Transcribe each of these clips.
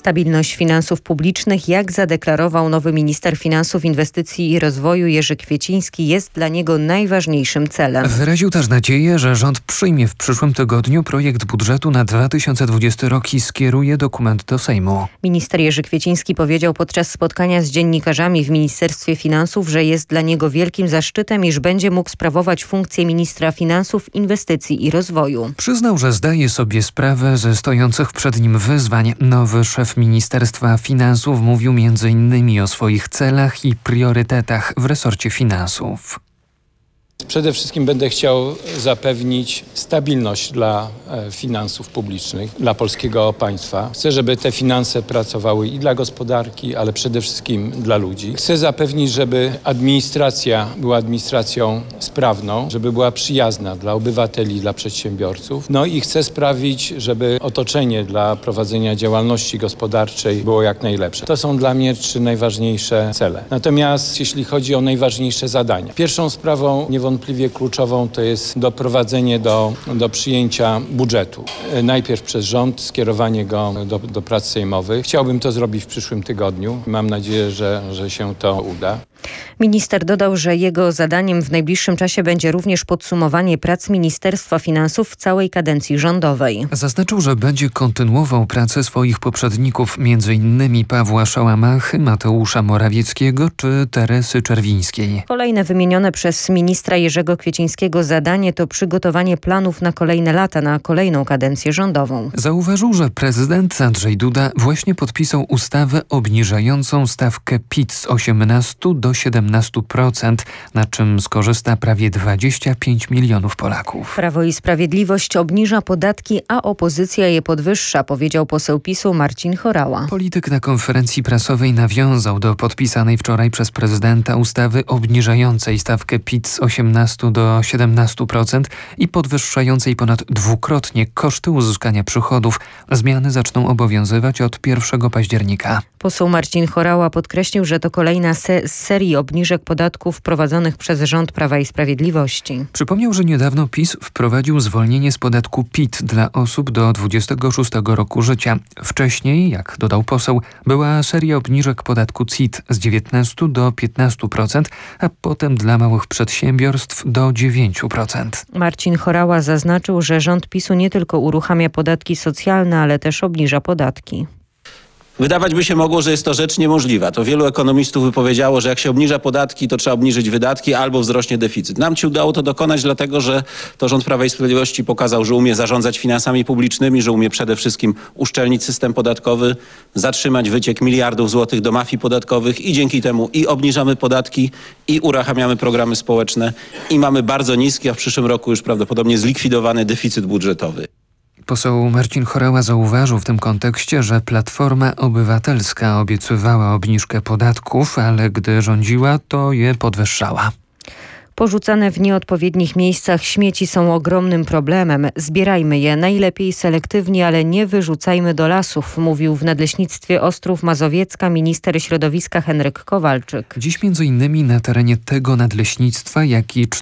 Stabilność finansów publicznych, jak zadeklarował nowy minister finansów, inwestycji i rozwoju Jerzy Kwieciński, jest dla niego najważniejszym celem. Wyraził też nadzieję, że rząd przyjmie w przyszłym tygodniu projekt budżetu na 2020 rok i skieruje dokument do Sejmu. Minister Jerzy Kwieciński powiedział podczas spotkania z dziennikarzami w Ministerstwie Finansów, że jest dla niego wielkim zaszczytem, iż będzie mógł sprawować funkcję ministra finansów, inwestycji i rozwoju. Przyznał, że zdaje sobie sprawę ze stojących przed nim wyzwań. Nowy szef Ministerstwa Finansów mówił m.in. o swoich celach i priorytetach w resorcie finansów. Przede wszystkim będę chciał zapewnić stabilność dla finansów publicznych, dla polskiego państwa. Chcę, żeby te finanse pracowały i dla gospodarki, ale przede wszystkim dla ludzi. Chcę zapewnić, żeby administracja była administracją sprawną, żeby była przyjazna dla obywateli, dla przedsiębiorców. No i chcę sprawić, żeby otoczenie dla prowadzenia działalności gospodarczej było jak najlepsze. To są dla mnie 3 najważniejsze cele. Natomiast jeśli chodzi o najważniejsze zadania, pierwszą sprawą niewątpliwie kluczową to jest doprowadzenie do przyjęcia budżetu. Najpierw przez rząd, skierowanie go do prac sejmowych. Chciałbym to zrobić w przyszłym tygodniu. Mam nadzieję, że się to uda. Minister dodał, że jego zadaniem w najbliższym czasie będzie również podsumowanie prac Ministerstwa Finansów w całej kadencji rządowej. Zaznaczył, że będzie kontynuował pracę swoich poprzedników, m.in. Pawła Szałamachy, Mateusza Morawieckiego czy Teresy Czerwińskiej. Kolejne wymienione przez ministra Jerzego Kwiecińskiego zadanie to przygotowanie planów na kolejne lata, na kolejną kadencję rządową. Zauważył, że prezydent Andrzej Duda właśnie podpisał ustawę obniżającą stawkę PIT z 18 do 17%, na czym skorzysta prawie 25 milionów Polaków. Prawo i Sprawiedliwość obniża podatki, a opozycja je podwyższa, powiedział poseł PiS-u Marcin Horała. Polityk na konferencji prasowej nawiązał do podpisanej wczoraj przez prezydenta ustawy obniżającej stawkę PIT z 18 do 17% i podwyższającej ponad dwukrotnie koszty uzyskania przychodów. Zmiany zaczną obowiązywać od 1 października. Poseł Marcin Horała podkreślił, że to kolejna z serii obniżek podatków wprowadzonych przez rząd Prawa i Sprawiedliwości. Przypomniał, że niedawno PiS wprowadził zwolnienie z podatku PIT dla osób do 26 roku życia. Wcześniej, jak dodał poseł, była seria obniżek podatku CIT z 19 do 15%, a potem dla małych przedsiębiorstw do 9%. Marcin Horała zaznaczył, że rząd PiS-u nie tylko uruchamia podatki socjalne, ale też obniża podatki. Wydawać by się mogło, że jest to rzecz niemożliwa. To wielu ekonomistów wypowiedziało, że jak się obniża podatki, to trzeba obniżyć wydatki albo wzrośnie deficyt. Nam się udało to dokonać dlatego, że to rząd Prawa i Sprawiedliwości pokazał, że umie zarządzać finansami publicznymi, że umie przede wszystkim uszczelnić system podatkowy, zatrzymać wyciek miliardów złotych do mafii podatkowych i dzięki temu i obniżamy podatki, i uruchamiamy programy społeczne i mamy bardzo niski, a w przyszłym roku już prawdopodobnie zlikwidowany deficyt budżetowy. Poseł Marcin Horała zauważył w tym kontekście, że Platforma Obywatelska obiecywała obniżkę podatków, ale gdy rządziła, to je podwyższała. Porzucane w nieodpowiednich miejscach śmieci są ogromnym problemem. Zbierajmy je najlepiej selektywnie, ale nie wyrzucajmy do lasów, mówił w Nadleśnictwie Ostrów Mazowiecka minister środowiska Henryk Kowalczyk. Dziś m.in. na terenie tego nadleśnictwa, jak i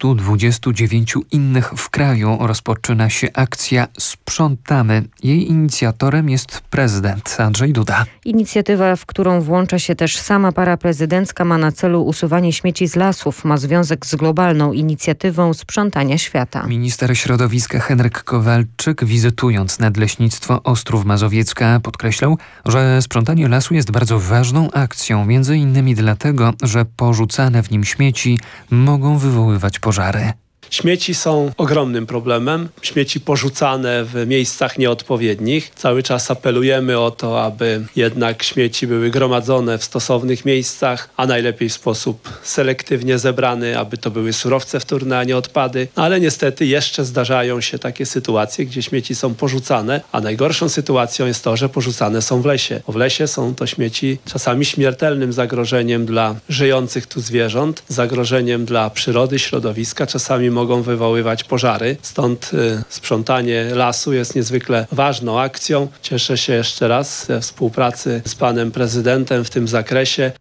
429 innych w kraju rozpoczyna się akcja Sprzątamy. Jej inicjatorem jest prezydent Andrzej Duda. Inicjatywa, w którą włącza się też sama para prezydencka, ma na celu usuwanie śmieci z lasów. Ma związek z globalną inicjatywą sprzątania świata. Minister środowiska Henryk Kowalczyk, wizytując Nadleśnictwo Ostrów Mazowiecka, podkreślał, że sprzątanie lasu jest bardzo ważną akcją, między innymi dlatego, że porzucane w nim śmieci mogą wywoływać pożary. Śmieci są ogromnym problemem. Śmieci porzucane w miejscach nieodpowiednich. Cały czas apelujemy o to, aby jednak śmieci były gromadzone w stosownych miejscach, a najlepiej w sposób selektywnie zebrany, aby to były surowce wtórne, a nie odpady. Ale niestety jeszcze zdarzają się takie sytuacje, gdzie śmieci są porzucane, a najgorszą sytuacją jest to, że porzucane są w lesie. W lesie są to śmieci czasami śmiertelnym zagrożeniem dla żyjących tu zwierząt, zagrożeniem dla przyrody, środowiska, czasami mogą wywoływać pożary. Stąd sprzątanie lasu jest niezwykle ważną akcją. Cieszę się jeszcze raz ze współpracy z panem prezydentem w tym zakresie.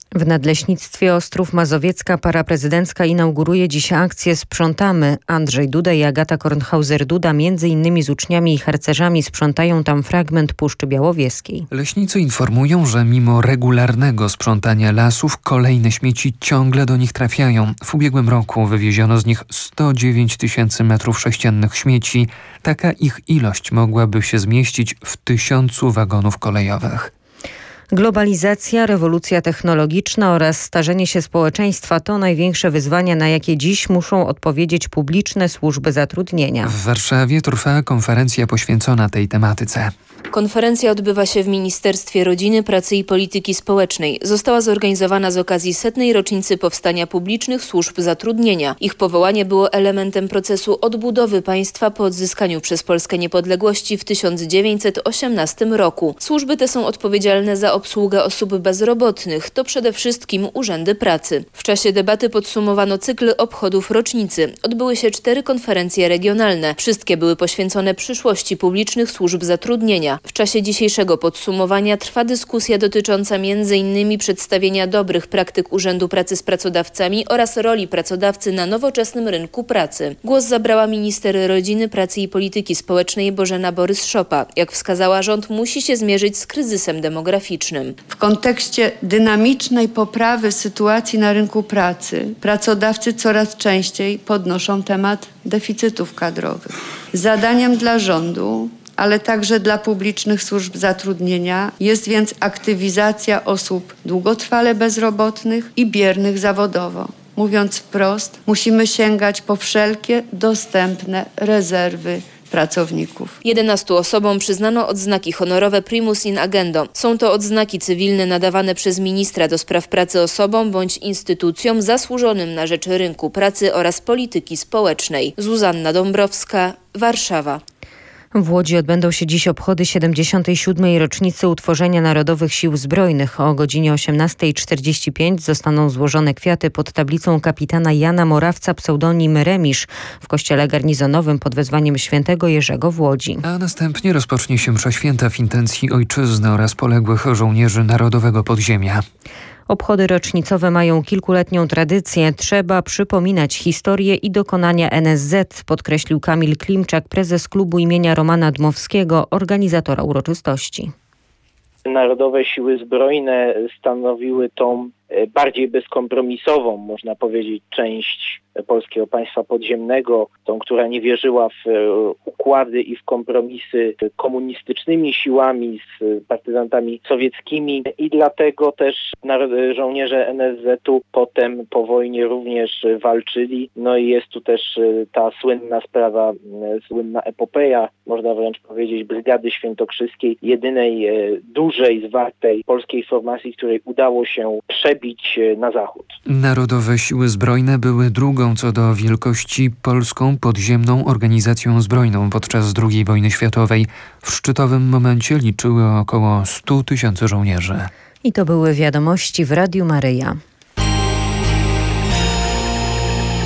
W Nadleśnictwie Ostrów Mazowiecka paraprezydencka inauguruje dziś akcję Sprzątamy. Andrzej Duda i Agata Kornhauser-Duda między innymi z uczniami i harcerzami sprzątają tam fragment Puszczy Białowieskiej. Leśnicy informują, że mimo regularnego sprzątania lasów kolejne śmieci ciągle do nich trafiają. W ubiegłym roku wywieziono z nich 109 000 metrów sześciennych śmieci. Taka ich ilość mogłaby się zmieścić w 1000 wagonów kolejowych. Globalizacja, rewolucja technologiczna oraz starzenie się społeczeństwa to największe wyzwania, na jakie dziś muszą odpowiedzieć publiczne służby zatrudnienia. W Warszawie trwa konferencja poświęcona tej tematyce. Konferencja odbywa się w Ministerstwie Rodziny, Pracy i Polityki Społecznej. Została zorganizowana z okazji 100. rocznicy powstania publicznych służb zatrudnienia. Ich powołanie było elementem procesu odbudowy państwa po odzyskaniu przez Polskę niepodległości w 1918 roku. Służby te są odpowiedzialne za obsługę osób bezrobotnych. To przede wszystkim urzędy pracy. W czasie debaty podsumowano cykl obchodów rocznicy. Odbyły się 4 konferencje regionalne. Wszystkie były poświęcone przyszłości publicznych służb zatrudnienia. W czasie dzisiejszego podsumowania trwa dyskusja dotycząca m.in. przedstawienia dobrych praktyk Urzędu Pracy z pracodawcami oraz roli pracodawcy na nowoczesnym rynku pracy. Głos zabrała minister Rodziny, Pracy i Polityki Społecznej Bożena Borys-Szopa. Jak wskazała, rząd musi się zmierzyć z kryzysem demograficznym. W kontekście dynamicznej poprawy sytuacji na rynku pracy pracodawcy coraz częściej podnoszą temat deficytów kadrowych. Zadaniem dla rządu, ale także dla publicznych służb zatrudnienia jest więc aktywizacja osób długotrwale bezrobotnych i biernych zawodowo. Mówiąc wprost, musimy sięgać po wszelkie dostępne rezerwy pracowników. 11 osobom przyznano odznaki honorowe Primus in Agendo. Są to odznaki cywilne nadawane przez ministra do spraw pracy osobom bądź instytucjom zasłużonym na rzecz rynku pracy oraz polityki społecznej. Zuzanna Dąbrowska, Warszawa. W Łodzi odbędą się dziś obchody 77. rocznicy utworzenia Narodowych Sił Zbrojnych. O godzinie 18:45 zostaną złożone kwiaty pod tablicą kapitana Jana Morawca, pseudonim Remisz, w kościele garnizonowym pod wezwaniem świętego Jerzego w Łodzi. A następnie rozpocznie się msza święta w intencji ojczyzny oraz poległych żołnierzy Narodowego Podziemia. Obchody rocznicowe mają kilkuletnią tradycję. Trzeba przypominać historię i dokonania NSZ, podkreślił Kamil Klimczak, prezes klubu imienia Romana Dmowskiego, organizatora uroczystości. Narodowe Siły Zbrojne stanowiły tą bardziej bezkompromisową, można powiedzieć, część polskiego państwa podziemnego, tą, która nie wierzyła w układy i w kompromisy komunistycznymi siłami, z partyzantami sowieckimi i dlatego też żołnierze NSZ-u potem po wojnie również walczyli. No i jest tu też ta słynna sprawa, słynna epopeja, można wręcz powiedzieć, Brygady Świętokrzyskiej, jedynej dużej, zwartej polskiej formacji, której udało się przebić na zachód. Narodowe Siły Zbrojne były drugą co do wielkości polską podziemną organizacją zbrojną podczas II wojny światowej. W szczytowym momencie liczyły około 100 000 żołnierzy. I to były wiadomości w Radiu Maryja.